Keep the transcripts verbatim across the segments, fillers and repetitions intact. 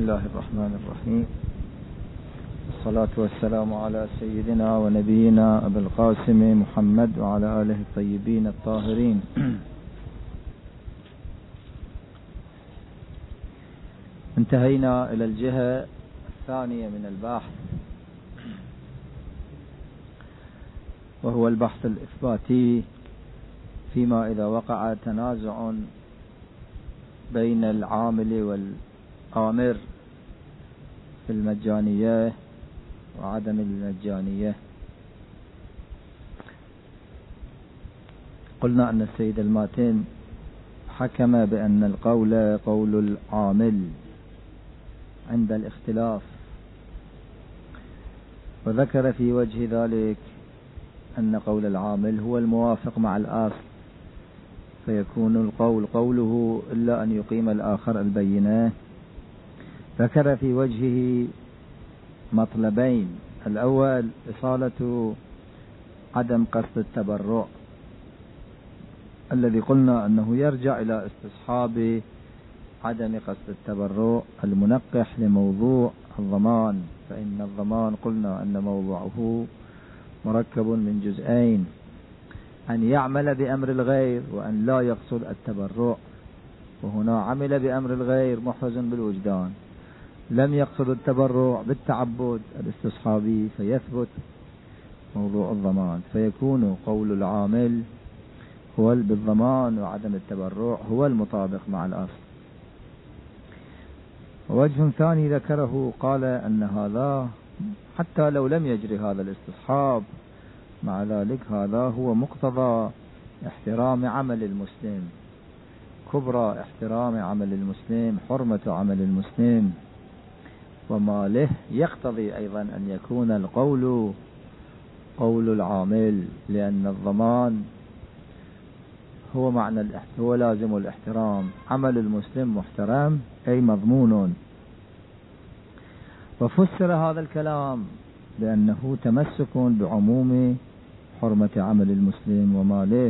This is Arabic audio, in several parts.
الله الرحمن الرحيم. الصلاة والسلام على سيدنا ونبينا أبي القاسم محمد وعلى آله الطيبين الطاهرين. انتهينا إلى الجهة الثانية من البحث، وهو البحث الإثباتي فيما إذا وقع تنازع بين العامل والآمر في المجانية وعدم المجانية. قلنا أن السيد الماتن حكم بأن القول قول العامل عند الاختلاف، وذكر في وجه ذلك أن قول العامل هو الموافق مع الآخر، فيكون القول قوله إلا أن يقيم الآخر البينة. ذكر في وجهه مطلبين: الأول إصالة عدم قصد التبرع، الذي قلنا أنه يرجع إلى استصحاب عدم قصد التبرع المنقح لموضوع الضمان، فإن الضمان قلنا أن موضوعه مركب من جزئين: أن يعمل بأمر الغير وأن لا يقصد التبرع. وهنا عمل بأمر الغير محرز بالوجدان، لم يقصد التبرع بالتعبد الاستصحابي، فيثبت موضوع الضمان، فيكون قول العامل هو بالضمان وعدم التبرع هو المطابق مع الأصل. ووجه ثاني ذكره، قال أن هذا حتى لو لم يجري هذا الاستصحاب، مع ذلك هذا هو مقتضى احترام عمل المسلم، كبرى احترام عمل المسلم، حرمة عمل المسلم وماله، يقتضي أيضا أن يكون القول قول العامل، لأن الضمان هو معنى هو لازم الاحترام، عمل المسلم محترم أي مضمون. وفسر هذا الكلام بأنه تمسك بعموم حرمة عمل المسلم وماله،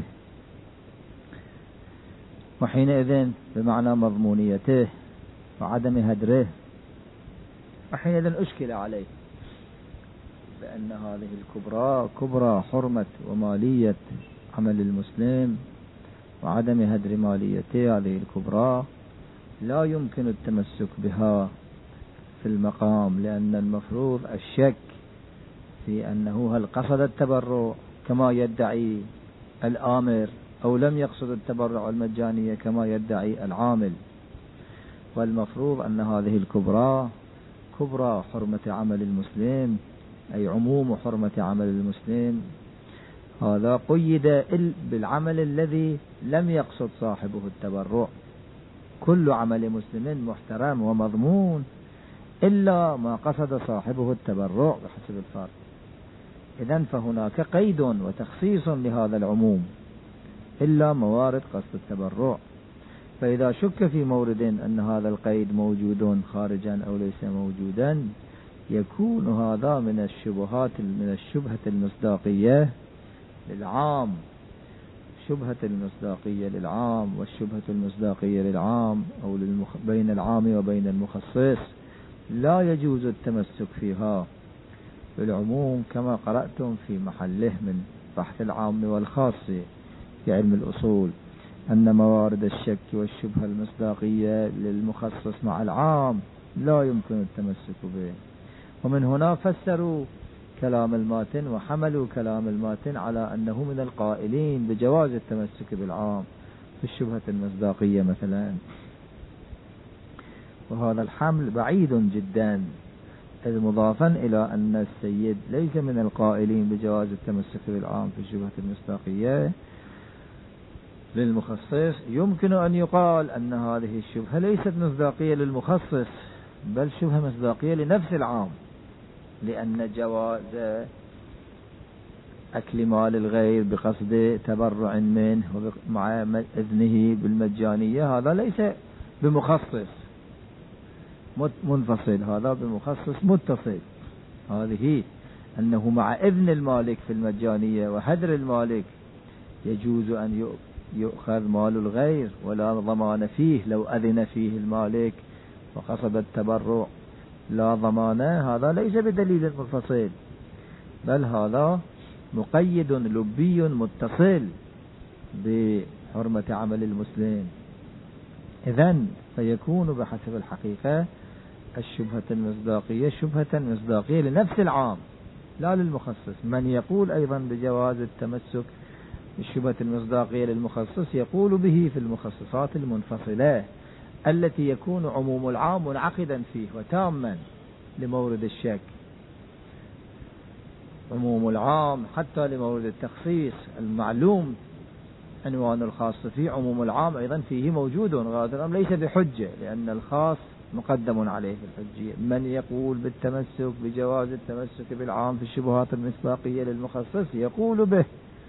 وحينئذ بمعنى مضمونيته وعدم هدره، وحينئذ أشكل عليه بأن هذه الكبرى كبرى حرمة ومالية عمل المسلم وعدم هدر ماليته، هذه الكبرى لا يمكن التمسك بها في المقام، لأن المفروض الشك في أنه هل قصد التبرع كما يدعي الآمر أو لم يقصد التبرع المجانية كما يدعي العامل. والمفروض أن هذه الكبرى كبرى حرمة عمل المسلم، أي عموم حرمة عمل المسلم، هذا قيد بالعمل الذي لم يقصد صاحبه التبرع. كل عمل مسلم محترم ومضمون إلا ما قصد صاحبه التبرع بحسب الفرد. إذن فهناك قيد وتخصيص لهذا العموم إلا موارد قصد التبرع. فإذا شك في مورد أن هذا القيد موجود خارجا أو ليس موجودا، يكون هذا من الشبهات من الشبهة المصداقية للعام، شبهة المصداقية للعام والشبهة المصداقية للعام أو للمخ... بين العام وبين المخصص لا يجوز التمسك فيها بالعموم، كما قرأتم في محله من بحث العام والخاص في علم الأصول، أن موارد الشك والشبهة المصداقية للمخصص مع العام لا يمكن التمسك به. ومن هنا فسروا كلام الماتن وحملوا كلام الماتن على أنه من القائلين بجواز التمسك بالعام في الشبهة المصداقية مثلا، وهذا الحمل بعيد جدا، إذ مضافا إلى أن السيد ليس من القائلين بجواز التمسك بالعام في الشبهة المصداقية للمخصص. يمكن أن يقال أن هذه الشبهة ليست مصداقية للمخصص، بل شبهة مصداقية لنفس العام، لأن جواز أكل مال الغير بقصد تبرع منه مع إذنه بالمجانية هذا ليس بمخصص منفصل، هذا بمخصص متصل. هذه أنه مع إذن المالك في المجانية وهدر المالك يجوز أن يؤخذ مال الغير ولا ضمان فيه لو أذن فيه المالك وقصد التبرع لا ضمانة، هذا ليس بدليل منفصل، بل هذا مقيد لبي متصل بحرمة عمل المسلم. إذن فيكون بحسب الحقيقة الشبهة المصداقية شبهة مصداقية لنفس العام لا للمخصص. من يقول أيضا بجواز التمسك بالشبهة المصداقية للمخصص يقول به في المخصصات المنفصلة التي يكون عموم العام منعقدا فيه وتاما لمورد الشك، عموم العام حتى لمورد التخصيص المعلوم عنوان الخاص فيه، عموم العام أيضا فيه موجود، وهذا الأمر ليس بحجة لأن الخاص مقدم عليه في الحجية. من يقول بالتمسك بجواز التمسك بالعام في الشبهات المصداقية للمخصص يقول به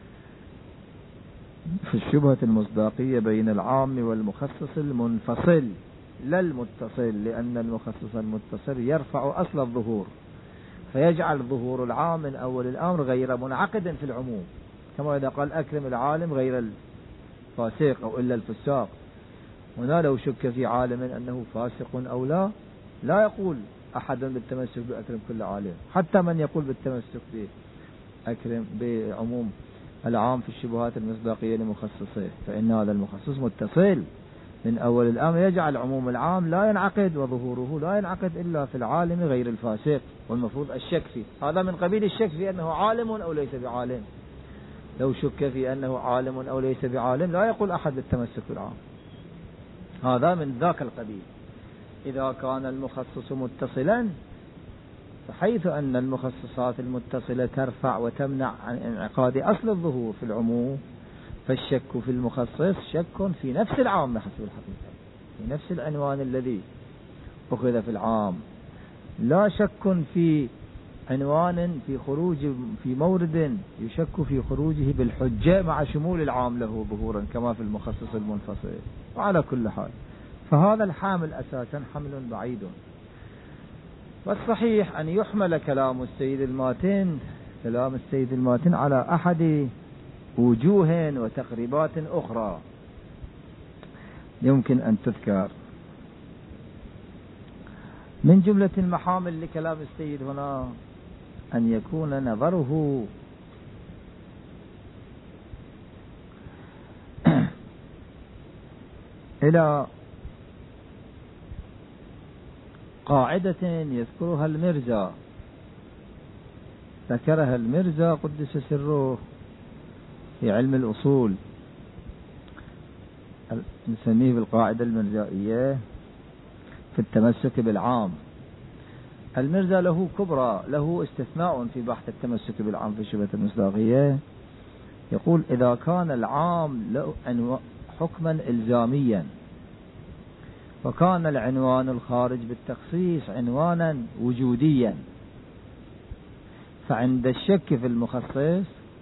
في الشبهة المصداقية بين العام والمخصص المنفصل لا المتصل، لأن المخصص المتصل يرفع أصل الظهور فيجعل ظهور العام من أول الأمر غير منعقد في العموم، كما إذا قال أكرم العالم غير الفاسق أو إلا الفساق. هنا لو شك في عالم أنه فاسق أو لا لا يقول أحد بالتمسك بأكرم كل عالم، حتى من يقول بالتمسك بأكرم بعموم العام في الشبهات المصداقية لمخصصه، فإن هذا المخصص متصل من أول الأمر يجعل عموم العام لا ينعقد وظهوره لا ينعقد إلا في العالم غير الفاسق، والمفروض الشك فيه. هذا من قبيل الشك في أنه عالم أو ليس بعالم. لو شك في أنه عالم أو ليس بعالم لا يقول أحد بالتمسك بالعام، هذا من ذاك القبيل. إذا كان المخصص متصلا فحيث أن المخصصات المتصلة ترفع وتمنع عن انعقاد أصل الظهور في العموم، فالشك في المخصص شك في نفس العام حسب الحقيقة، في نفس العنوان الذي أخذ في العام، لا شك في عنوان في خروج في مورد يشك في خروجه بالحجة مع شمول العام له ظهورا كما في المخصص المنفصل. وعلى كل حال فهذا الحامل أساسا حمل بعيد. والصحيح أن يحمل كلام السيد الماتن كلام السيد الماتن على أحد وجوه وتقريبات أخرى يمكن أن تذكر. من جملة المحامل لكلام السيد هنا أن يكون نظره إلى قاعدة يذكرها المرزا، ذكرها المرزا قدس سره في علم الأصول، نسميه بالقاعدة المرزائية في التمسك بالعام. المرزا له كبرى، له استثناء في بحث التمسك بالعام في الشبهة المصداقية، يقول إذا كان العام له حكما إلزاميا وكان العنوان الخارج بالتخصيص عنوانا وجوديا، فعند الشك في المخصص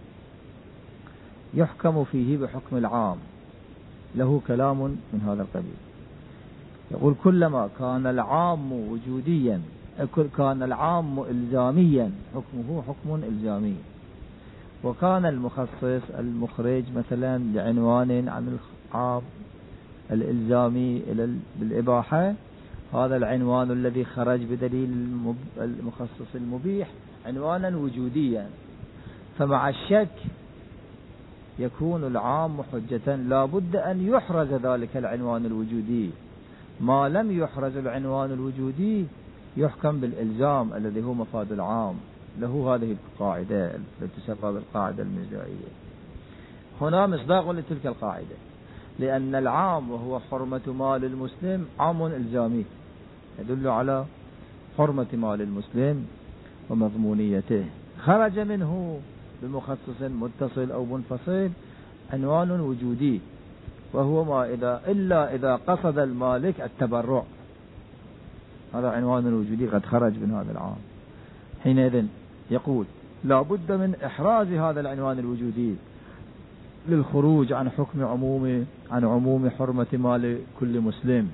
يحكم فيه بحكم العام. له كلام من هذا القبيل، يقول كلما كان العام وجوديا كان العام إلزاميا حكمه حكم إلزامي، وكان المخصص المخرج مثلا لعنوان عن العام الإلزامي إلى بالإباحة، هذا العنوان الذي خرج بدليل المخصص المبيح عنوانا وجوديا، فمع الشك يكون العام حجة لا بد أن يحرز ذلك العنوان الوجودي. ما لم يحرز العنوان الوجودي يحكم بالإلزام الذي هو مفاد العام. له هذه القاعدة التي تسمى بالقاعدة المرزائية. هنا مصداق لتلك القاعدة، لأن العام وهو حرمة مال المسلم عام إلزامي يدل على حرمة مال المسلم ومضمونيته، خرج منه بمخصص متصل أو منفصل عنوان وجودي، وهو ما إذا إلا إذا قصد المالك التبرع، هذا عنوان وجودي قد خرج من هذا العام. حينئذ يقول لا بد من إحراز هذا العنوان الوجودي للخروج عن حكم عموم عن عموم حرمة مال كل مسلم.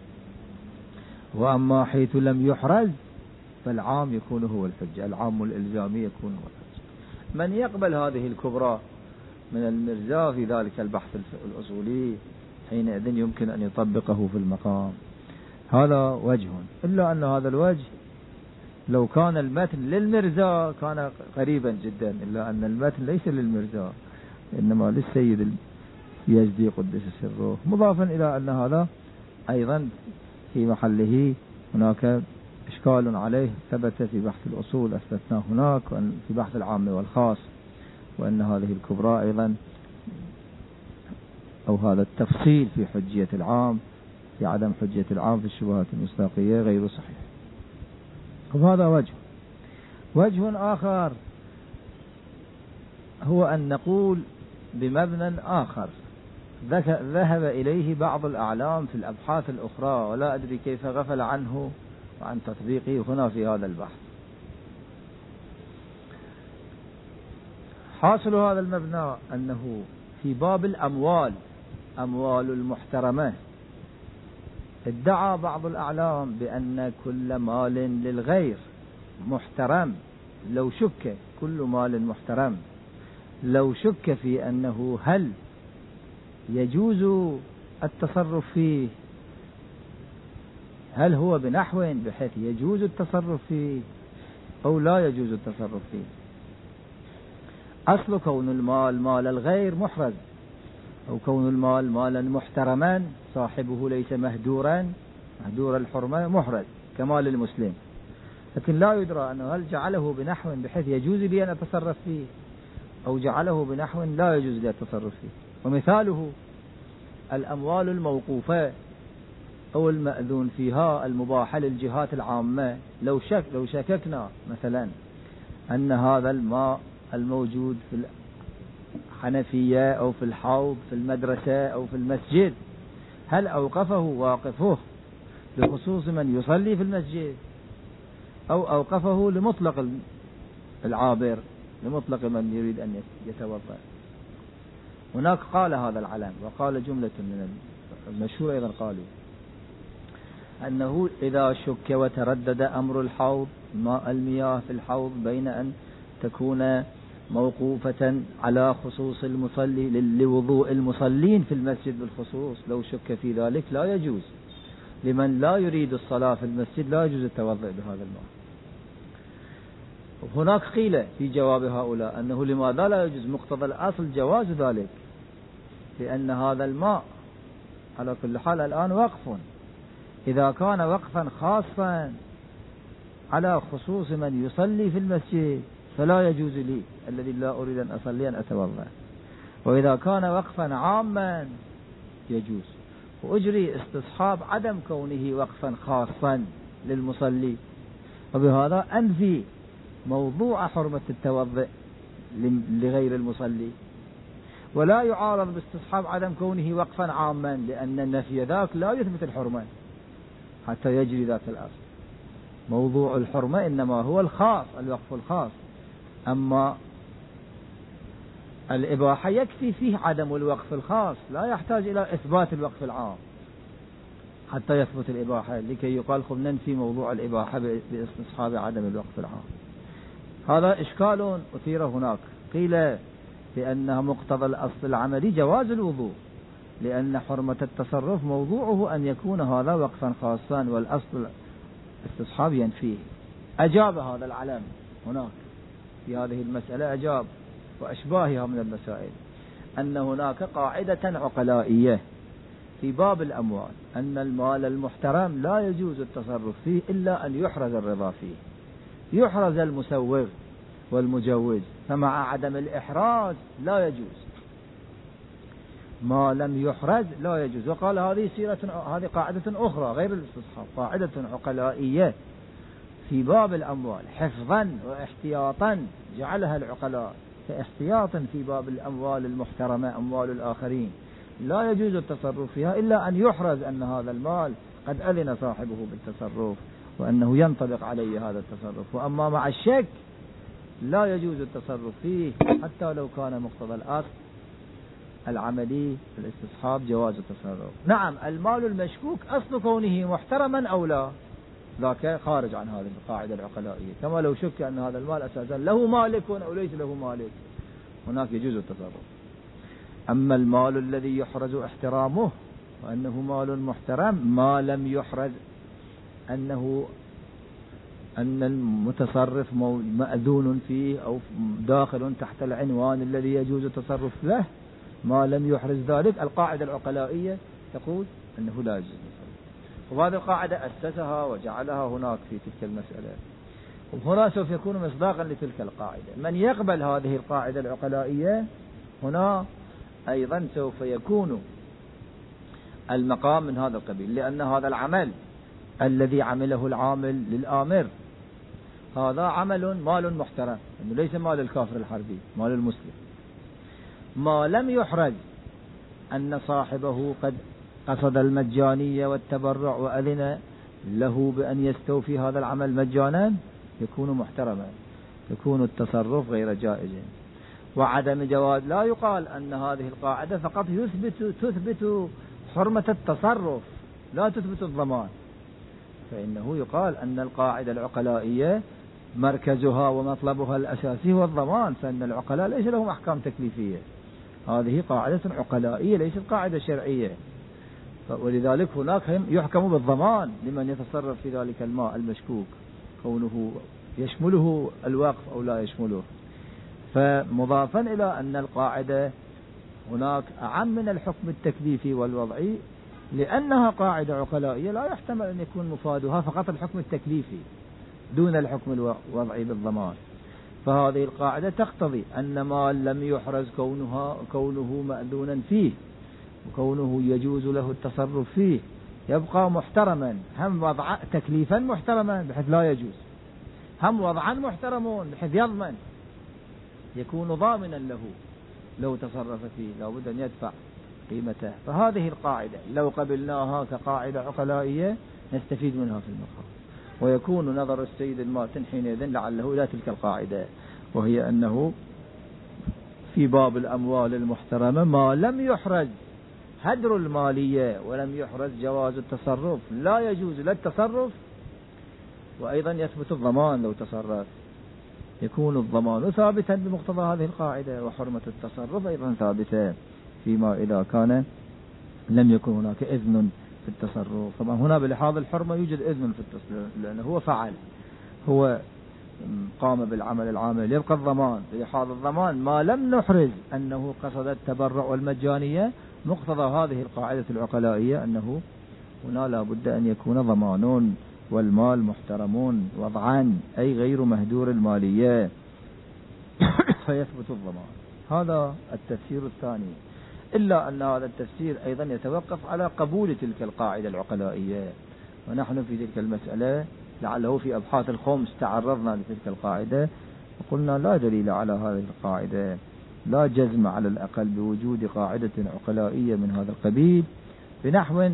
وأما حيث لم يحرز فالعام يكون هو الحجة، العام الإلزامي يكون هو الحجة. من يقبل هذه الكبرى من المرزا في ذلك البحث الأصولي حينئذ يمكن أن يطبقه في المقام. هذا وجه، إلا أن هذا الوجه لو كان المتن للمرزا كان قريبا جدا، إلا أن المتن ليس للمرزا إنما للسيد اليزدي قدس سره، مضافا إلى أن هذا أيضا في محله هناك إشكال عليه ثبت في بحث الأصول أثبتناه هناك، وأن في بحث العام والخاص، وأن هذه الكبرى أيضا أو هذا التفصيل في حجية العام في عدم حجية العام في الشبهات المصداقية غير صحيح. وهذا وجه. وجه آخر هو أن نقول بمبنى آخر ذهب إليه بعض الأعلام في الأبحاث الأخرى ولا أدري كيف غفل عنه وعن تطبيقه هنا في هذا البحث. حاصل هذا المبنى أنه في باب الأموال، أموال المحترمة، ادعى بعض الأعلام بأن كل مال للغير محترم لو شك، كل مال محترم لو شك في أنه هل يجوز التصرف فيه، هل هو بنحو بحيث يجوز التصرف فيه أو لا يجوز التصرف فيه. أصل كون المال مال الغير محرز، أو كون المال مالا محترما صاحبه ليس مهدورا مهدور الحرمة محرز كمال المسلم، لكن لا يدرى أنه هل جعله بنحو بحيث يجوز لي أن أتصرف فيه أو جعله بنحو لا يجوز لي التصرف فيه. ومثاله الأموال الموقوفة أو المأذون فيها المباحة للجهات العامة، لو شك لو شككنا مثلا أن هذا الماء الموجود في الحنفية أو في الحوض في المدرسة أو في المسجد هل أوقفه واقفه لخصوص من يصلي في المسجد أو أوقفه لمطلق العابر لمطلق من يريد أن يتوضأ. هناك قال هذا العلم وقال جملة من المشهور أيضا قالوا أنه إذا شك وتردد أمر الحوض ماء المياه في الحوض بين أن تكون موقوفة على خصوص المصلي لوضوء المصلين في المسجد بالخصوص، لو شك في ذلك لا يجوز لمن لا يريد الصلاة في المسجد لا يجوز التوضؤ بهذا الماء. هناك قيل في جواب هؤلاء أنه لماذا لا يجوز، مقتضى الأصل جواز ذلك، لأن هذا الماء على كل حال الآن وقف، إذا كان وقفا خاصا على خصوص من يصلي في المسجد فلا يجوز لي الذي لا أريد أن أصلي أن أتوضأ، وإذا كان وقفا عاما يجوز، وأجري استصحاب عدم كونه وقفا خاصا للمصلي، وبهذا أنفي موضوع حرمة التوضؤ لغير المصلي، ولا يعارض باستصحاب عدم كونه وقفا عاما، لأن النفي ذاك لا يثبت الحرمة حتى يجري ذاك الأصل. موضوع الحرمة إنما هو الخاص، الوقف الخاص، أما الإباحة يكفي فيه عدم الوقف الخاص، لا يحتاج إلى إثبات الوقف العام حتى يثبت الإباحة، لكي يقال خب ننفي موضوع الإباحة باستصحاب عدم الوقف العام. هذا إشكال أثير هناك، قيل بأنها مقتضى الأصل العملي جواز الوضوء، لأن حرمة التصرف موضوعه أن يكون هذا وقفا خاصا والأصل استصحاب ينفيه. أجاب هذا العلم هناك في هذه المسألة، أجاب وأشباهها من المسائل أن هناك قاعدة عقلائية في باب الأموال أن المال المحترم لا يجوز التصرف فيه إلا أن يحرز الرضا فيه، يحرز المسوغ والمجوز، فمع عدم الإحراز لا يجوز، ما لم يحرز لا يجوز. وقال هذه سيرة هذه قاعدة أخرى غير الاستصحاب، قاعدة عقلائية في باب الأموال حفظا واحتياطا جعلها العقلاء كاحتياطا في باب الأموال المحترمة أموال الآخرين، لا يجوز التصرف فيها إلا أن يحرز أن هذا المال قد أذن صاحبه بالتصرف وأنه ينطبق عليه هذا التصرف. وأما مع الشك لا يجوز التصرف فيه حتى لو كان مقتضى الأصل العملي في الاستصحاب جواز التصرف. نعم المال المشكوك أصل كونه محترما أو لا ذاك خارج عن هذه القاعدة العقلائية، كما لو شك أن هذا المال أساسا له مالك أو ليس له مالك هناك يجوز التصرف. أما المال الذي يحرز احترامه وأنه مال محترم ما لم يحرز أنه أن المتصرف مأذون فيه أو داخل تحت العنوان الذي يجوز التصرف له ما لم يحرز ذلك، القاعدة العقلائية تقول أنه لا يجوز التصرف. وهذه القاعدة أسسها وجعلها هناك في تلك المسألة، وهنا سوف يكون مصداقا لتلك القاعدة. من يقبل هذه القاعدة العقلائية هنا أيضا سوف يكون المقام من هذا القبيل، لأن هذا العمل الذي عمله العامل للآمر هذا عمل مال محترم، إنه ليس مال الكافر الحربي، مال المسلم، ما لم يحرج أن صاحبه قد قصد المجانية والتبرع وأذن له بأن يستوفي هذا العمل مجانا يكون محترما، يكون التصرف غير جائز. وعدم جواز لا يقال أن هذه القاعدة فقط يثبت تثبت حرمة التصرف لا تثبت الضمان، فإنه يقال أن القاعدة العقلائية مركزها ومطلبها الأساسي هو الضمان، فإن العقلاء ليس لهم أحكام تكليفية، هذه قاعدة عقلائية ليست قاعدة شرعية، ولذلك هناك يحكم بالضمان لمن يتصرف في ذلك الماء المشكوك، كونه يشمله الوقف أو لا يشمله. فمضافا إلى أن القاعدة هناك أعم من الحكم التكليفي والوضعي، لأنها قاعدة عقلائية لا يحتمل أن يكون مفادها فقط الحكم التكليفي دون الحكم الوضعي بالضمان. فهذه القاعدة تقتضي أن ما لم يحرز كونها كونه مأذونا فيه وكونه يجوز له التصرف فيه يبقى محترما، هم وضع تكليفا محترما بحيث لا يجوز، هم وضعا محترمون بحيث يضمن يكون ضامنا له لو تصرف فيه لابد أن يدفع قيمته. فهذه القاعدة لو قبلناها كقاعدة عقلائية نستفيد منها في المقام، ويكون نظر السيد الماتن حينئذ لعله إلى تلك القاعدة، وهي أنه في باب الأموال المحترمة ما لم يحرز هدر المالية ولم يحرز جواز التصرف لا يجوز لا التصرف، وأيضا يثبت الضمان لو تصرف، يكون الضمان ثابتا بمقتضى هذه القاعدة، وحرمة التصرف أيضا ثابتة فيما إذا كان لم يكن هناك إذن في التصرف. طبعا هنا بلحاظ الحرمة يوجد إذن في التصرف لأنه هو فعل، هو قام بالعمل العامل، يبقى الضمان بلحاظ الضمان ما لم نحرز أنه قصد التبرع والمجانية، مقتضى هذه القاعدة العقلائية أنه هنا لا بد أن يكون ضمانون والمال محترمون وضعان أي غير مهدور المالية فيثبت الضمان. هذا التفسير الثاني، إلا أن هذا التفسير أيضا يتوقف على قبول تلك القاعدة العقلائية، ونحن في تلك المسألة لعله في أبحاث الخمس تعرضنا لتلك القاعدة وقلنا لا دليل على هذه القاعدة، لا جزم على الأقل بوجود قاعدة عقلائية من هذا القبيل بنحو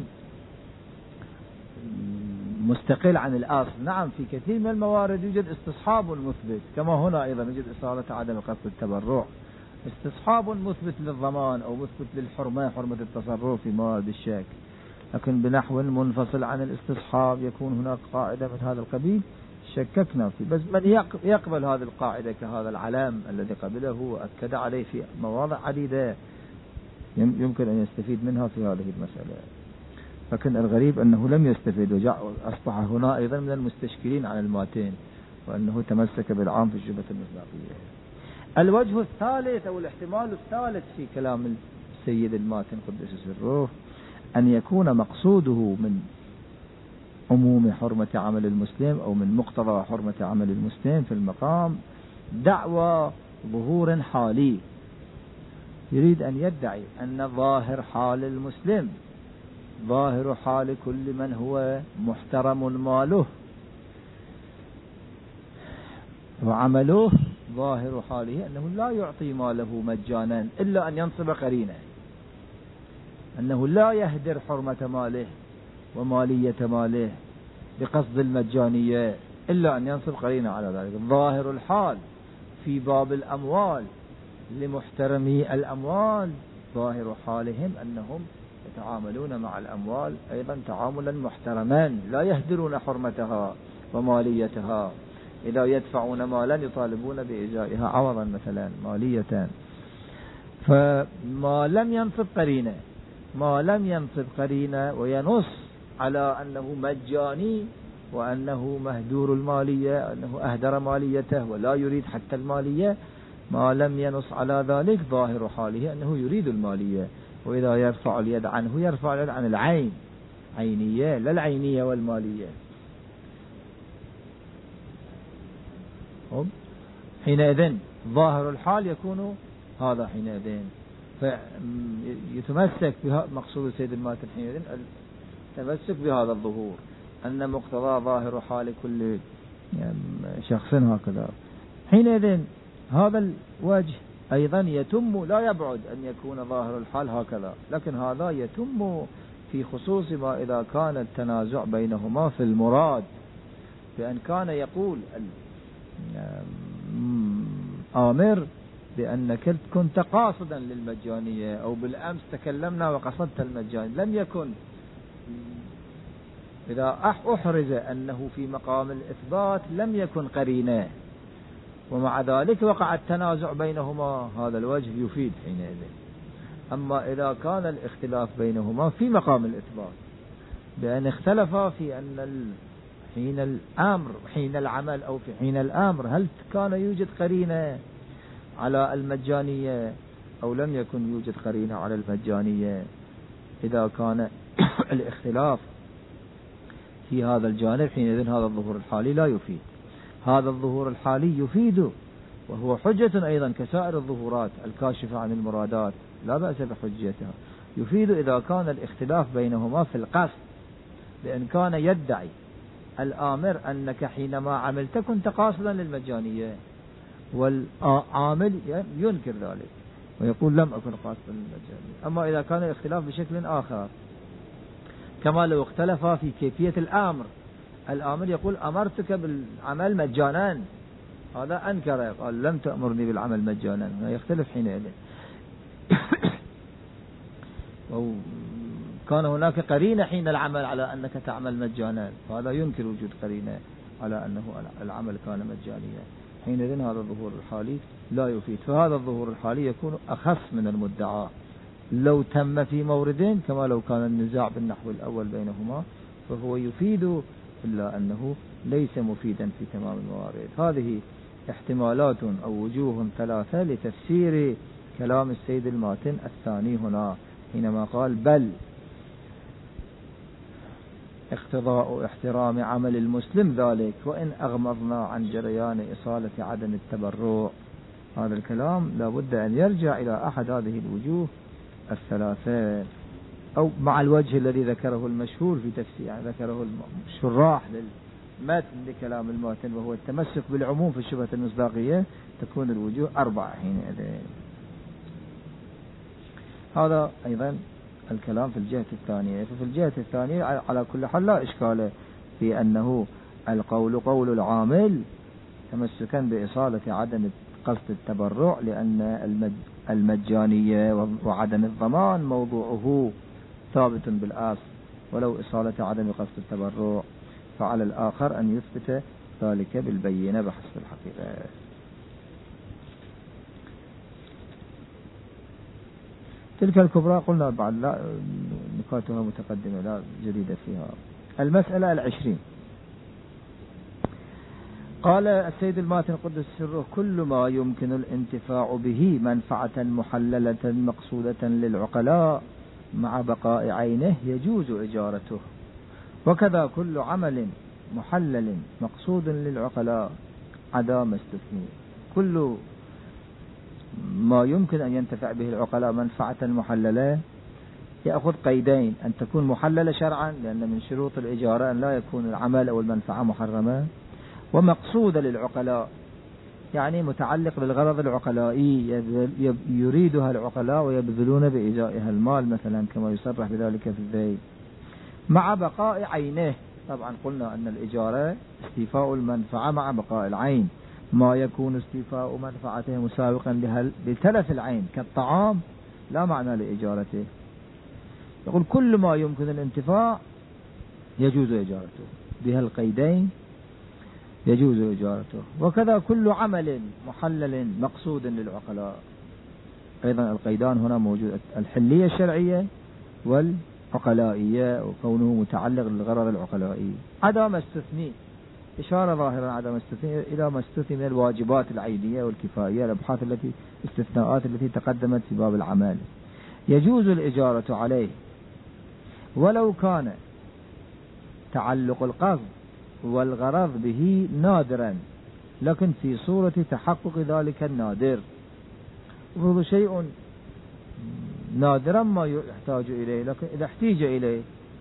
مستقل عن الأصل. نعم في كثير من الموارد يوجد استصحاب مثبت، كما هنا أيضا يوجد إصالة عدم قصد التبرع، استصحاب مثبت للضمان أو مثبت للحرمة، حرمة التصرف في موارد الشك، لكن بنحو منفصل عن الاستصحاب يكون هناك قاعدة من هذا القبيل شككنا فيه. بس من يقبل هذه القاعدة كهذا العلام الذي قبله وأكد عليه في مواضع عديدة يمكن أن يستفيد منها في هذه المسألة، لكن الغريب أنه لم يستفيد وأصبح هنا أيضا من المستشكلين عن الماتين، وأنه تمسك بالعام في الشبهة المصداقية. الوجه الثالث أو الاحتمال الثالث في كلام السيد الماتن قدس سره أن يكون مقصوده من عموم حرمة عمل المسلم أو من مقتضى حرمة عمل المسلم في المقام دعوى ظهور حالي، يريد أن يدعي أن ظاهر حال المسلم ظاهر حال كل من هو محترم ماله وعمله، ظاهر حاله أنه لا يعطي ماله مجانا إلا أن ينصب قرينة، أنه لا يهدر حرمة ماله ومالية ماله بقصد المجانية إلا أن ينصب قرينة على ذلك. ظاهر الحال في باب الأموال لمحترمي الأموال ظاهر حالهم أنهم يتعاملون مع الأموال أيضا تعاملا محترما لا يهدرون حرمتها وماليتها، إذا يدفعون مالا يطالبون بإجائها عوضا مثلا مالية. فما لم ينصب قرينة ما لم ينصب قرينة وينص على أنه مجاني وأنه مهدور المالية، أنه أهدر ماليته ولا يريد حتى المالية، ما لم ينص على ذلك ظاهر حاله أنه يريد المالية. وإذا يرفع اليد عنه يرفع اليد عن العين، عينية لا العينية والمالية. حينئذ ظاهر الحال يكون هذا حينئذ، فيتمسك بمقصود سيد الماتن حينئذ التمسك بهذا الظهور، أن مقتضى ظاهر حال كل شخص هكذا. حينئذ هذا الوجه أيضا يتم، لا يبعد أن يكون ظاهر الحال هكذا، لكن هذا يتم في خصوص ما إذا كان التنازع بينهما في المراد، بأن كان يقول آمر بأنك كنت قاصدا للمجانية، أو بالأمس تكلمنا وقصدت المجانية، لم يكن إذا أحرز أنه في مقام الإثبات لم يكن قرينة، ومع ذلك وقع التنازع بينهما، هذا الوجه يفيد حينئذ. أما إذا كان الاختلاف بينهما في مقام الإثبات بأن اختلفا في أن حين الأمر حين العمل أو في حين الأمر هل كان يوجد قرينة على المجانية أو لم يكن يوجد قرينة على المجانية، إذا كان الاختلاف في هذا الجانب حينئذ هذا الظهور الحالي لا يفيد. هذا الظهور الحالي يفيد، وهو حجة أيضا كسائر الظهورات الكاشفة عن المرادات، لا بأس بحجتها. يفيد إذا كان الاختلاف بينهما في القصد، بأن كان يدعي الآمر أنك حينما عملت كنت قاصدا للمجانية، والعامل ينكر ذلك ويقول لم أكن قاصدا للمجانية. أما إذا كان الاختلاف بشكل آخر، كما لو اختلف في كيفية الأمر، الآمر يقول أمرتك بالعمل مجانا، هذا أنكر قال لم تأمرني بالعمل مجانا، يختلف حينئذ. كان هناك قرينة حين العمل على أنك تعمل مجانا، فهذا ينكر وجود قرينة على أنه العمل كان مجانيا. حينئذ هذا الظهور الحالي لا يفيد، فهذا الظهور الحالي يكون أخف من المدعى لو تم في موردين، كما لو كان النزاع بالنحو الأول بينهما، فهو يفيد، إلا أنه ليس مفيدا في تمام الموارد. هذه احتمالات أو وجوه ثلاثة لتفسير كلام السيد الماتن الثاني هنا، حينما قال بل اقتضاء احترام عمل المسلم ذلك وإن أغمضنا عن جريان إصالة عدم التبرع. هذا الكلام لابد أن يرجع إلى أحد هذه الوجوه الثلاثة، أو مع الوجه الذي ذكره المشهور في تفسير، يعني ذكره الشراح للمتن لكلام الماتن، وهو التمسك بالعموم في الشبهة المصداقية، تكون الوجوه أربعة حينئذ. هذا أيضا الكلام في الجهة الثانية. ففي الجهة الثانية على كل حال لا إشكال في أنه القول قول العامل تمسكا بإصالة عدم قصد التبرع، لأن المجانية وعدم الضمان موضوعه ثابت بالأصل، ولو إصالة عدم قصد التبرع فعلى الآخر أن يثبت ذلك بالبينة بحسب الحقيقة. تلك الكبرى قلنا بعد لا نقاطها متقدمة لا جديدة فيها. المسألة العشرين، قال السيد الماتن قدس سره كل ما يمكن الانتفاع به منفعة محللة مقصودة للعقلاء مع بقاء عينه يجوز إجارته، وكذا كل عمل محلل مقصود للعقلاء عدا ما استثني. كل ما يمكن أن ينتفع به العقلاء منفعة محللة يأخذ قيدين: أن تكون محللة شرعا، لأن من شروط الإجارة أن لا يكون العمل أو المنفعة محرمة، ومقصودة للعقلاء يعني متعلق بالغرض العقلائي يريدها العقلاء ويبذلون بإجائها المال مثلا، كما يصرح بذلك في الذيل، مع بقاء عينه. طبعا قلنا أن الإجارة استيفاء المنفعة مع بقاء العين، ما يكون استيفاء منفعته مساوقا لتلف العين كالطعام لا معنى لإجارته. يقول كل ما يمكن الانتفاع يجوز إجارته، بها القيدين يجوز إجارته، وكذا كل عمل محلل مقصود للعقلاء. أيضا القيدان هنا موجود، الحلية الشرعية عقلائية وكونه متعلق بالغرض العقلائي. عدا ما استثني، إشارة ظاهرة عدا ما استثني إلى ما استثني من الواجبات العينية والكفائية، الأبحاث التي استثناءات التي تقدمت في باب العمل. يجوز الإجارة عليه ولو كان تعلق القصد والغرض به نادرا، لكن في صورة تحقق ذلك النادر. وهذا شيء نادرا ما يحتاج إليه، لكن إذا احتاج إليه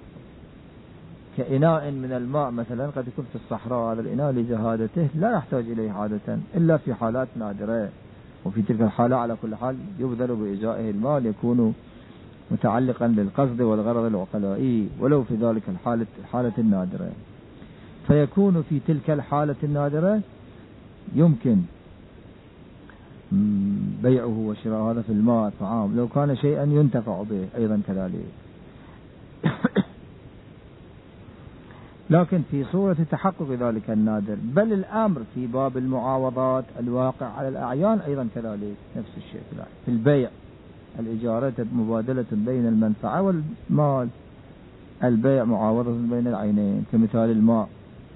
كإناء من الماء مثلا، قد يكون في الصحراء هذا الإناء لزهادته لا يحتاج إليه عادة إلا في حالات نادرة، وفي تلك الحالة على كل حال يبذل بإجائه المال يكون متعلقا بالقصد والغرض العقلائي ولو في ذلك الحالة الحالة النادرة. فيكون في تلك الحالة النادرة يمكن بيعه وشراء هذا في الماء الطعام لو كان شيئا ينتفع به أيضا كذلك. لكن في صورة تحقق ذلك النادر. بل الأمر في باب المعاوضات الواقع على الأعيان أيضا كذلك نفس الشيء. في البيع الإجارة مبادلة بين المنفعة والمال، البيع معاوضة بين العينين كمثال الماء.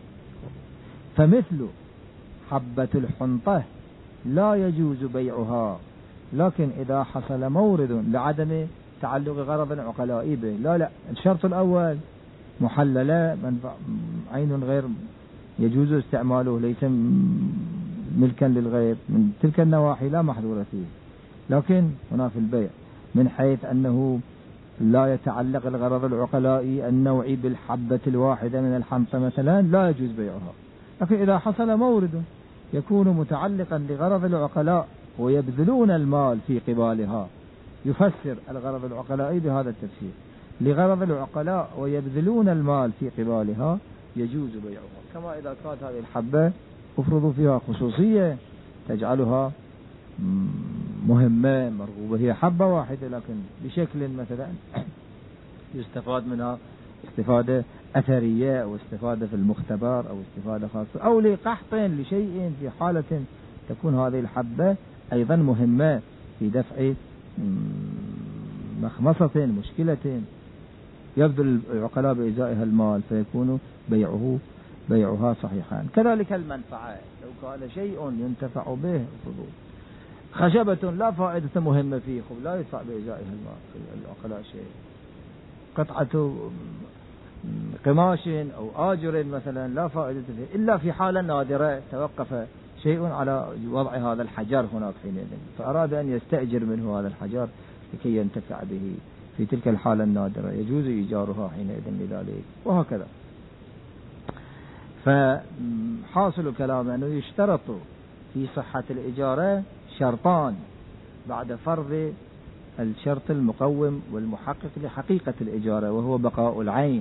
فمثل حبة الحنطة لا يجوز بيعها، لكن إذا حصل مورد لعدم تعلق غرض عقلائي به. لا لا الشرط الأول محللة منفع عين غير يجوز استعماله، ليس ملكا للغير، من تلك النواحي لا محظور فيه. لكن هنا في البيع من حيث أنه لا يتعلق الغرض العقلائي النوعي بالحبة الواحدة من الحنطة مثلا لا يجوز بيعها. لكن إذا حصل مورد يكون متعلقا لغرض العقلاء ويبذلون المال في قبالها، يفسر الغرض العقلائي بهذا التفسير، لغرض العقلاء ويبذلون المال في قبالها يجوز بيعها. كما إذا كانت هذه الحبة افرضوا فيها خصوصية تجعلها مهمة مرغوبة، هي حبة واحدة لكن بشكل مثلا يستفاد منها استفادة أثرية أو استفادة في المختبر أو استفادة خاصة أو لقحط لشيء في حالة تكون هذه الحبة أيضا مهمة في دفع مخمصة مشكلة، يبذل العقلاء بإزائها المال فيكون بيعه بيعها صحيحا. كذلك المنفعة لو كان شيء ينتفع به، خشبة لا فائدة مهمة فيه لا يدفع بإزائها المال العقلاء شيء، قطعة قماش أو آجر مثلا لا فائدة فيه إلا في حالة نادرة توقف شيء على وضع هذا الحجر هناك حينئذ فأراد أن يستأجر منه هذا الحجر لكي ينتفع به، في تلك الحالة النادرة يجوز إيجارها حينئذ لذلك. وهكذا. فحاصل كلام أنه يشترط في صحة الإجارة شرطان بعد فرض الشرط المقوم والمحقق لحقيقة الإجارة، وهو بقاء العين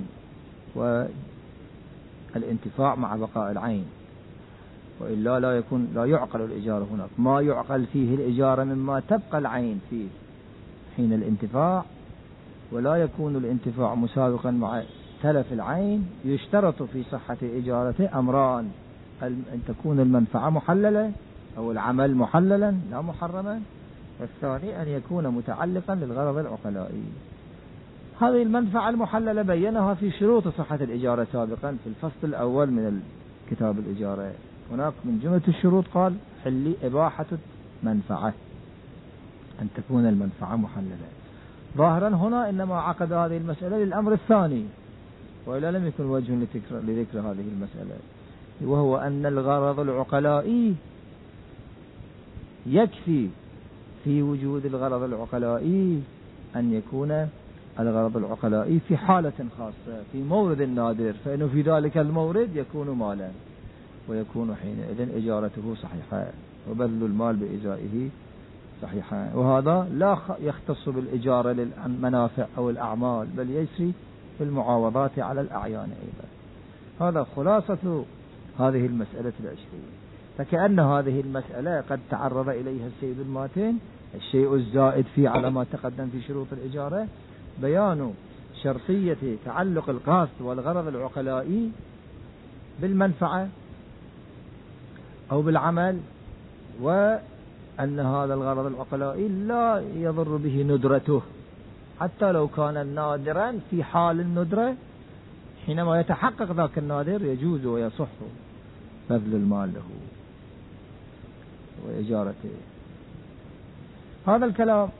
والانتفاع مع بقاء العين، وإلا لا يكون لا يعقل الإجارة هناك. ما يعقل فيه الإجارة مما تبقى العين فيه حين الانتفاع، ولا يكون الانتفاع مسابقا مع تلف العين. يشترط في صحة إجارته أمران: أن تكون المنفعة محللة أو العمل محللا لا محرما، والثاني أن يكون متعلقا للغرض العقلائي. هذه المنفعة المحللة بينها في شروط صحة الإجارة سابقا في الفصل الأول من كتاب الإجارة. هناك من جملة الشروط قال حل إباحة منفعة، أن تكون المنفعة محللة. ظاهرا هنا إنما عقد هذه المسألة للأمر الثاني، وإلا لم يكن وجه لذكر, لذكر هذه المسألة، وهو أن الغرض العقلائي يكفي في وجود الغرض العقلائي أن يكون الغرض العقلائي في حالة خاصة في مورد نادر، فإنه في ذلك المورد يكون مالا ويكون حينئذ إجارته صحيحة وبذل المال بإزائه صحيحة. وهذا لا يختص بالإجارة للمنافع أو الأعمال، بل يجري في المعاوضات على الأعيان أيضا. هذا خلاصة هذه المسألة العشرين. فكأن هذه المسألة قد تعرض إليها السيد الماتين. الشيء الزائد فيه على ما تقدم في شروط الإجارة بيان شرطية تعلق القصد والغرض العقلائي بالمنفعة أو بالعمل، وأن هذا الغرض العقلائي لا يضر به ندرته حتى لو كان نادرا في حال الندرة، حينما يتحقق ذاك النادر يجوز ويصح بذل المال له وإجارته. هذا الكلام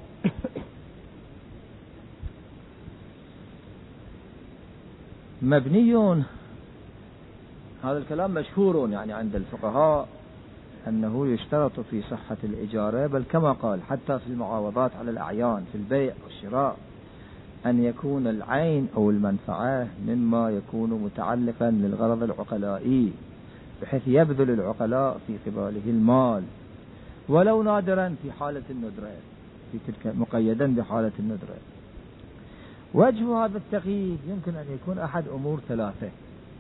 مبني، هذا الكلام مشهور يعني عند الفقهاء أنه يشترط في صحة الإجارة، بل كما قال حتى في المعاوضات على الأعيان في البيع والشراء أن يكون العين أو المنفعة مما يكون متعلقا للغرض العقلائي، بحيث يبذل العقلاء في قباله المال ولو نادرا في حالة الندرة، في تلك مقيدا بحالة الندرة. وجه هذا التقييد يمكن أن يكون أحد أمور ثلاثة.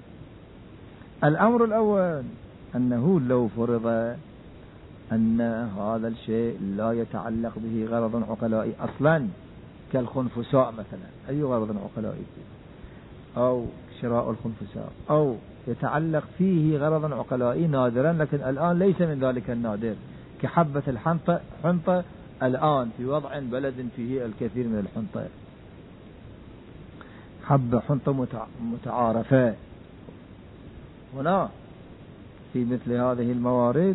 الأمر الأول أنه لو فرض أن هذا الشيء لا يتعلق به غرض عقلائي أصلا، كالخنفساء مثلا، أي غرض عقلائي، أو شراء الخنفساء، أو يتعلق فيه غرض عقلائي نادرا لكن الآن ليس من ذلك النادر، كحبة الحنطة حنطة الآن في وضع بلد فيه الكثير من الحنطة، حبة حنطة متعارفة. هنا في مثل هذه الموارد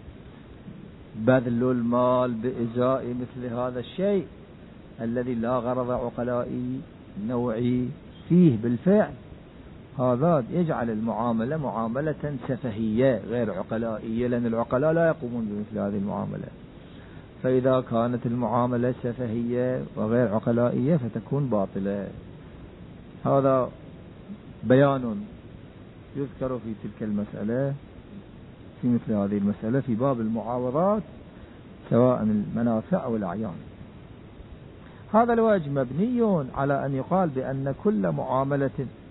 بذل المال بإزاء مثل هذا الشيء الذي لا غرض عقلائي نوعي فيه بالفعل، هذا يجعل المعاملة معاملة سفهية غير عقلائية، لأن العقلاء لا يقومون بمثل هذه المعاملة. فإذا كانت المعاملة سفهية وغير عقلائية فتكون باطلة. هذا بيان يذكر في تلك المسألة، في مثل هذه المسألة في باب المعاوضات سواء المنافع أو الأعيان. هذا الوجه مبني على أن يقال بأن كل معاملة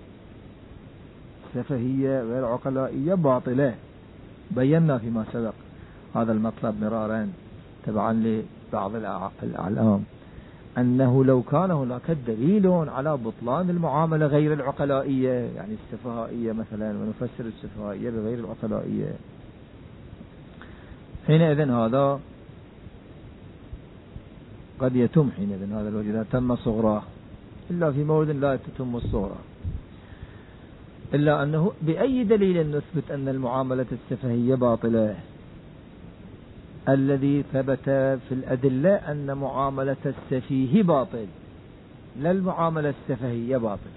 سفهية غير عقلائية باطلة. بينا فيما سبق هذا المطلب مرارا تبعا لبعض الأعلام أنه لو كان هناك دليل على بطلان المعاملة غير العقلائية، يعني السفهائية مثلا، ونفسر السفهائية بغير العقلائية، حينئذ هذا قد يتم حينئذ هذا الوجه إذا تم صغراه، إلا في مورد لا تتم الصغرى، إلا أنه بأي دليل نثبت أن المعاملة السفهية باطلة؟ الذي ثبت في الأدلة أن معاملة السفيه باطل، لا المعاملة السفهية باطل.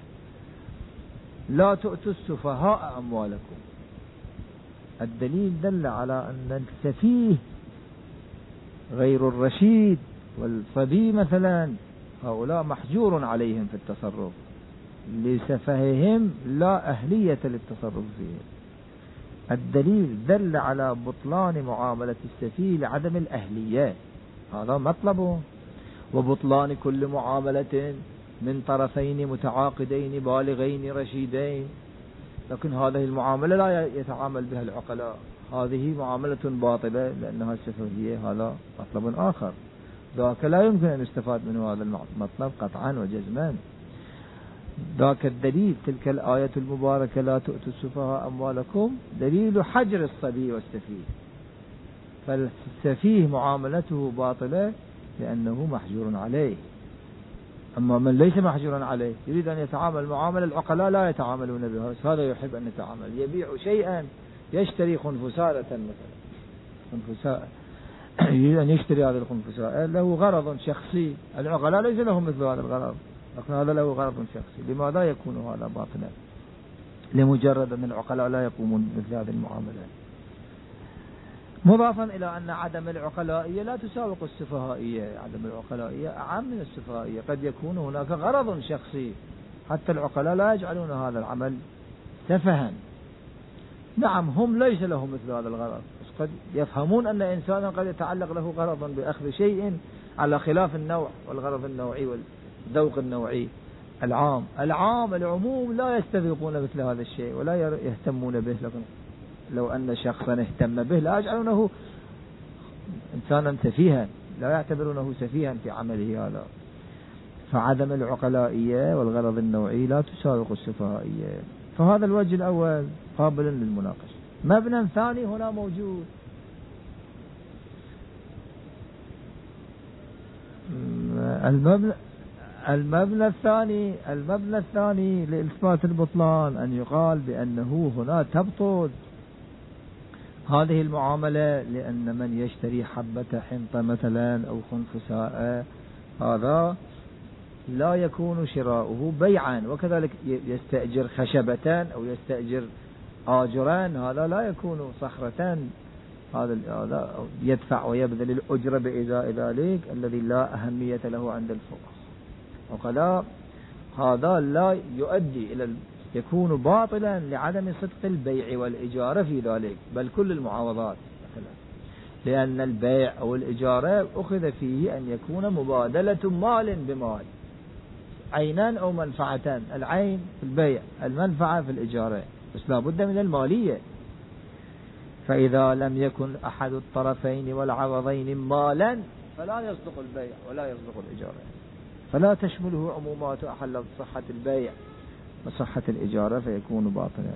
لا تؤتوا السفهاء أموالكم، الدليل دل على أن السفيه غير الرشيد والصبي مثلا هؤلاء محجور عليهم في التصرف، لسفههم لا أهلية للتصرف فيه. الدليل دل على بطلان معاملة السفيه لعدم الأهلية، هذا مطلبه، وبطلان كل معاملة من طرفين متعاقدين بالغين رشيدين، لكن هذه المعاملة لا يتعامل بها العقلاء، هذه معاملة باطلة لأنها سفهية، هذا مطلب آخر، ذاك لا يمكن أن يستفاد منه هذا المطلب قطعا وجزما. ذاك الدليل تلك الآية المباركة لا تؤتوا السفهاء أموالكم دليل حجر الصبي والسفيه، فالسفيه معاملته باطلة لأنه محجور عليه. أما من ليس محجورا عليه يريد أن يتعامل معاملة العقلاء لا يتعاملون بها، هذا يحب أن يتعامل، يبيع شيئا، يشتري خنفساء مثلا، خنفساء يريد أن يشتري هذا الخنفساء له غرض شخصي، العقلاء ليس لهم مثل هذا الغرض، لكن هذا له غرض شخصي. لماذا يكون هذا باطلا؟ لمجرد أن العقلاء لا يقومون بمثل هذه المعاملة. مضافا إلى أن عدم العقلائية لا تساوق السفهائية، عدم العقلائية أعم من السفهائية، قد يكون هناك غرض شخصي، حتى العقلاء لا يجعلون هذا العمل سفها. نعم هم ليس لهم مثل هذا الغرض، بس قد يفهمون أن إنسانا قد يتعلق له غرض بأخذ شيء على خلاف النوع والغرض النوعي والذوق النوعي العام. العام العموم لا يستذوقون مثل هذا الشيء ولا يهتمون به، لكن لو أن شخصا اهتم به لا يجعلونه إنسانا سفيها، لا يعتبرونه سفيها في عمله هذا. فعدم العقلائية والغرض النوعي لا تساوق السفهائية. فهذا الوجه الأول قابل للمناقشة. مبنى ثاني هنا موجود، المبنى المبنى الثاني المبنى الثاني لإثبات البطلان أن يقال بأنه هنا تبطل هذه المعاملة، لأن من يشتري حبة حنطة مثلا أو خنفساء هذا لا يكون شراؤه بيعا، وكذلك يستأجر خشبة أو يستأجر آجرا هذا لا يكون صخرة، هذا يدفع ويبذل الأجرة بإزاء ذلك الذي لا أهمية له عند الفقهاء. وقال هذا لا يؤدي إلى يكون باطلا لعدم صدق البيع والإجارة في ذلك، بل كل المعاوضات مثلا، لأن البيع أو الإجارة أخذ فيه أن يكون مبادلة مال بمال، عينان أو منفعتان، العين في البيع، المنفعة في الإجارة، بس لا بد من المالية. فإذا لم يكن أحد الطرفين والعوضين مالا فلا يصدق البيع ولا يصدق الإجارة، فلا تشمله عمومات أحلت صحة البيع وصحة الإجارة فيكون باطلا.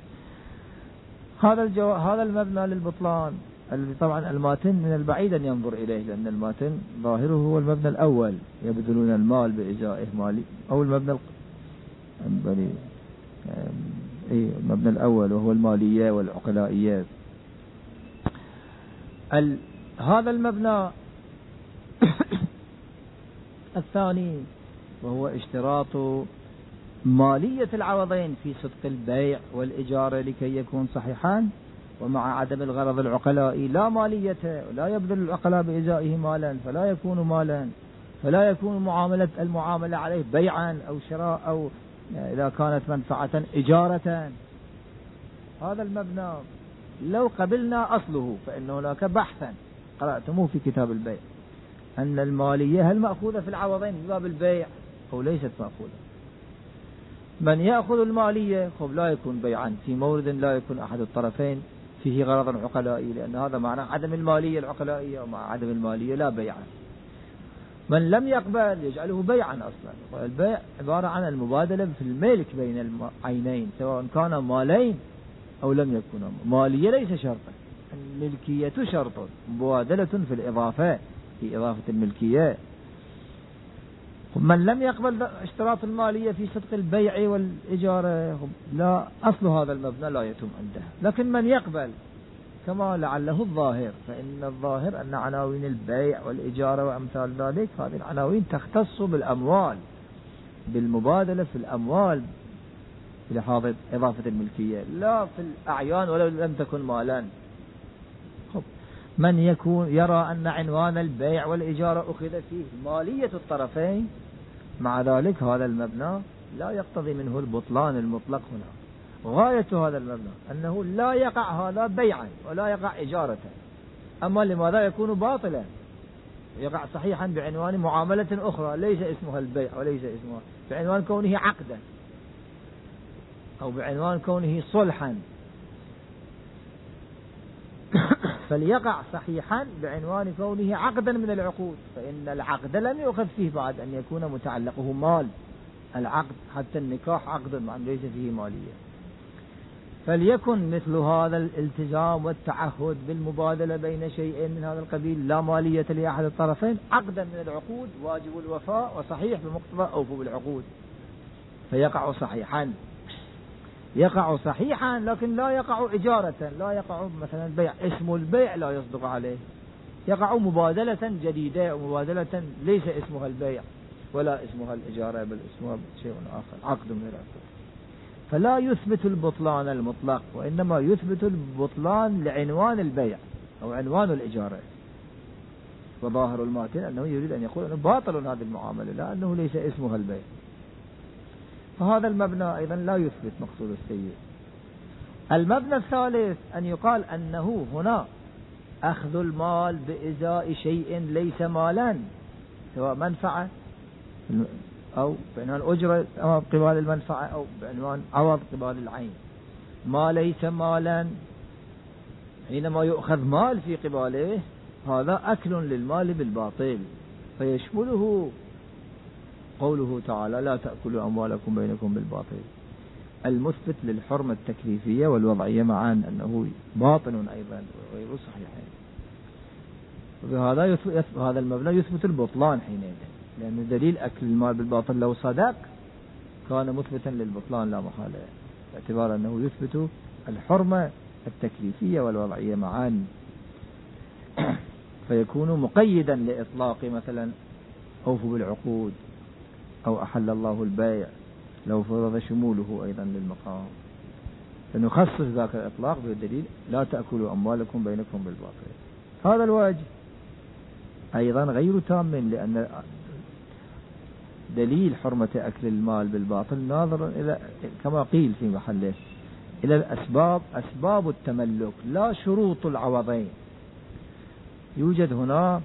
هذا الجو... هذا المبنى للبطلان. طبعا الماتن من البعيد أن ينظر إليه، لأن الماتن ظاهره هو المبنى الأول، يبذلون المال بإزائه مالي، أو المبنى ال... إيه المبنى الأول وهو المالية والعقلائيات. ال... هذا المبنى الثاني وهو اشتراط مالية العوضين في صدق البيع والإجارة لكي يكون صحيحان، ومع عدم الغرض العقلائي لا مالية، ولا يبذل العقلاء بإزائه مالا فلا يكون مالا، فلا يكون معاملة المعاملة عليه بيعا أو شراء، أو إذا كانت منفعة إجارة. هذا المبنى لو قبلنا أصله فإن هناك بحثا قرأتموه في كتاب البيع أن المالية هل مأخوذة في العوضين في باب البيع أو ليست مأخوذة. من يأخذ المالية خب لا يكون بيعا في مورد لا يكون أحد الطرفين فيه غرض عقلائي، لأن هذا معنى عدم المالية العقلائية، ومع عدم المالية لا بيعا. من لم يقبل يجعله بيعا أصلا. البيع عبارة عن المبادلة في الملك بين العينين سواء كان مالين أو لم يكن. مالية ليس شرطا، الملكية شرط، مبادلة في الإضافة في إضافة الملكية. من لم يقبل اشتراط المالية في صدق البيع والإجارة لا أصل هذا المبنى لا يتم عنده. لكن من يقبل كما لعله الظاهر، فإن الظاهر أن عناوين البيع والإجارة وأمثال ذلك هذه العناوين تختص بالأموال، بالمبادلة في الأموال بلحاظ إضافة الملكية، لا في الأعيان ولو لم تكن مالا. من يكون يرى أن عنوان البيع والإجارة أخذ فيه مالية الطرفين، مع ذلك هذا المبنى لا يقتضي منه البطلان المطلق هنا. غاية هذا المبنى أنه لا يقع هذا بيعا ولا يقع إجارة. أما لماذا يكون باطلا؟ يقع صحيحا بعنوان معاملة أخرى ليس اسمها البيع وليس اسمها، بعنوان كونه عقدا أو بعنوان كونه صلحا، فليقع صحيحا بعنوان كونه عقدا من العقود، فإن العقد لم يؤخذ فيه بعد أن يكون متعلقه مال. العقد حتى النكاح عقد مع ليس فيه مالية. فليكن مثل هذا الالتزام والتعهد بالمبادلة بين شيئين من هذا القبيل لا مالية لأحد الطرفين عقدا من العقود واجب الوفاء وصحيح بمقتضى أوفوا بالعقود، فيقع صحيحا. يقع صحيحا لكن لا يقع إجارة، لا يقع مثلا بيع اسم البيع لا يصدق عليه، يقع مبادلة جديدة ومبادلة ليس اسمها البيع ولا اسمها الإجارة بل اسمها شيء آخر عقد من العقود. فلا يثبت البطلان المطلق، وإنما يثبت البطلان لعنوان البيع أو عنوان الإجارة. وظاهر الماتن أنه يريد أن يقول أنه باطل هذه المعاملة لأنه ليس اسمها البيع. فهذا المبنى أيضا لا يثبت مقصود السيد. المبنى الثالث أن يقال أنه هنا أخذ المال بإزاء شيء ليس مالا، سواء منفعة أو بعنوان أجرة قبال المنفعة أو بعنوان عوض قبال العين، ما ليس مالا. حينما يؤخذ مال في قباله هذا أكل للمال بالباطل، فيشمله قوله تعالى لا تأكلوا أموالكم بينكم بالباطل، المثبت للحرمة التكليفية والوضعية معا أنه باطل أيضا غير صحيح. وبهذا هذا المبنى يثبت البطلان حينئذ. لأن دليل أكل المال بالباطل لو صدق كان مثبتا للبطلان لا محالة، باعتبار أنه يثبت الحرمة التكليفية والوضعية معا، فيكون مقيدا لإطلاق مثلا أوفوا بالعقود أو أحل الله البيع لو فرض شموله أيضا للمقام، فنخصص ذاك الإطلاق بالدليل لا تأكلوا أموالكم بينكم بالباطل. هذا الوجه أيضا غير تام، لأن دليل حرمة أكل المال بالباطل ناظر إلى كما قيل في محله إلى الأسباب، أسباب التملك لا شروط العوضين. يوجد هنا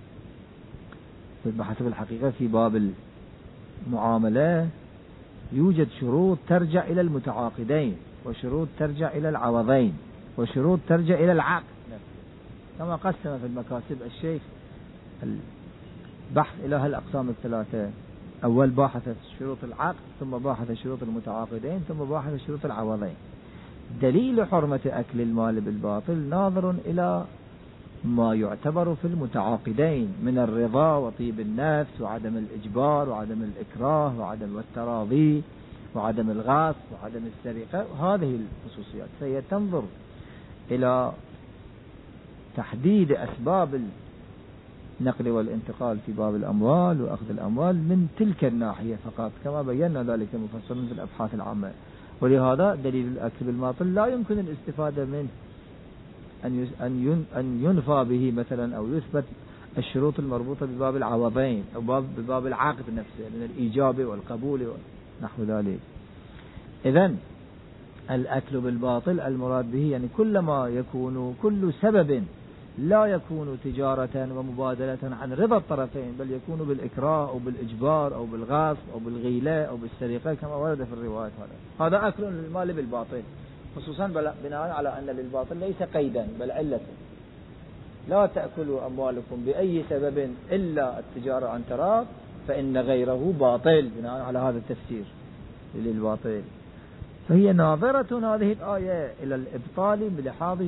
بحسب الحقيقة في باب المعاملة يوجد شروط ترجع إلى المتعاقدين، وشروط ترجع إلى العوضين، وشروط ترجع إلى العقد كما قسم في المكاسب الشيخ البحث إلى هالأقسام الثلاثة. أول باحث شروط العقد، ثم باحث شروط المتعاقدين، ثم باحث شروط العوضين. دليل حرمة أكل المال بالباطل ناظر إلى ما يعتبر في المتعاقدين من الرضا وطيب النفس وعدم الإجبار وعدم الإكراه وعدم التراضي وعدم الغصب وعدم السرقة، هذه الخصوصيات. فهي تنظر إلى تحديد أسباب النقل والانتقال في باب الأموال وأخذ الأموال من تلك الناحية فقط، كما بينا ذلك مفصلا في الأبحاث العامة. ولهذا دليل الأكل بالباطل لا يمكن الاستفادة منه أن أن ينفى به مثلا أو يثبت الشروط المربوطة بباب العوضين أو باب بباب العقد نفسه من الإيجاب والقبول ونحو ذلك. إذن الأكل بالباطل المراد به يعني كل ما يكون كل سبب لا يكون تجارة ومبادلة عن رضا الطرفين، بل يكون بالإكراه أو بالإجبار أو بالغصب أو بالغيلة أو بالسرقة كما ورد في الروايات. هذا هذا أكل المال بالباطل، خصوصا بناء على أن للباطل ليس قيدا بل علة. لا تأكلوا أموالكم بأي سبب إلا التجارة عن تراض فإن غيره باطل، بناء على هذا التفسير للباطل. فهي ناظرة هذه الآية إلى الإبطال بلحاظ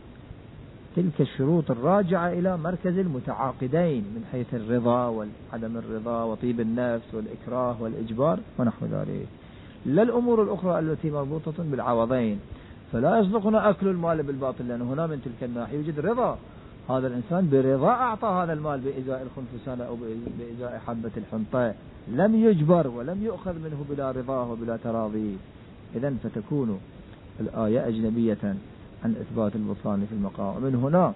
تلك الشروط الراجعة إلى مركز المتعاقدين من حيث الرضا وعدم الرضا وطيب النفس والإكراه والإجبار ونحو ذلك، لا الأمور الأخرى التي مربوطة بالعوضين. فلا يصدقنا أكل المال بالباطل، لأن هنا من تلك الناحية يوجد رضا، هذا الإنسان برضا أعطى هذا المال بإزاء الخنفسانة أو بإزاء حبة الحنطة، لم يجبر ولم يؤخذ منه بلا رضاه وبلا تراضي. إذن فتكون الآية أجنبية عن إثبات البطلان في المقام. من هنا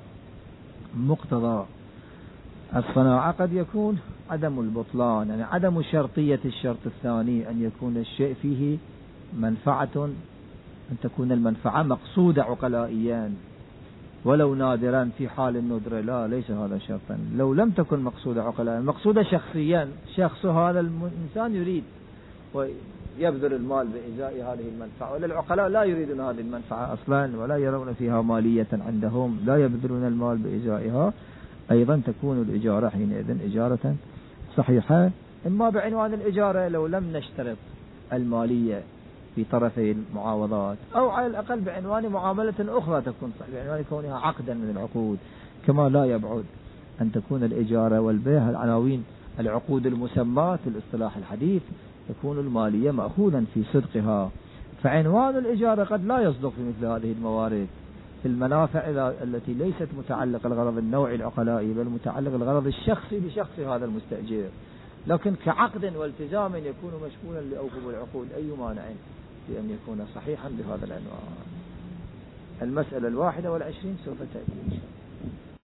مقتضى الصناعة قد يكون عدم البطلان، يعني عدم شرطية الشرط الثاني أن يكون الشيء فيه منفعة، أن تكون المنفعة مقصودة عقلائيا ولو نادرا في حال الندرة، لا ليس هذا شرطا. لو لم تكن مقصودة عقلائيا مقصودة شخصيا، شخص هذا الإنسان يريد ويبذل المال بإزاء هذه المنفعة، ولا العقلاء لا يريدون هذه المنفعة أصلا ولا يرون فيها مالية عندهم، لا يبذلون المال بإزائها، أيضا تكون الإجارة حينئذ إجارة صحيحة، إما بعنوان الإجارة لو لم نشترط المالية في طرفي المعاوضات، أو على الأقل بعنوان معاملة أخرى تكون صحيحة بعنوان كونها عقدا من العقود. كما لا يبعد أن تكون الإجارة والبيع العناوين العقود المسماة في الاصطلاح الحديث، تكون المالية مأخوذا في صدقها. فعنوان الإجارة قد لا يصدق في مثل هذه الموارد في المنافع التي ليست متعلقة الغرض النوعي العقلائي بل متعلق الغرض الشخصي بشخص هذا المستأجر، لكن كعقد والتزام يكون مشمولا لأوفوا العقود، أي مانع في أن يكون صحيحا بهذا العنوان. المسألة الواحدة والعشرين سوف تأتي إن شاء الله.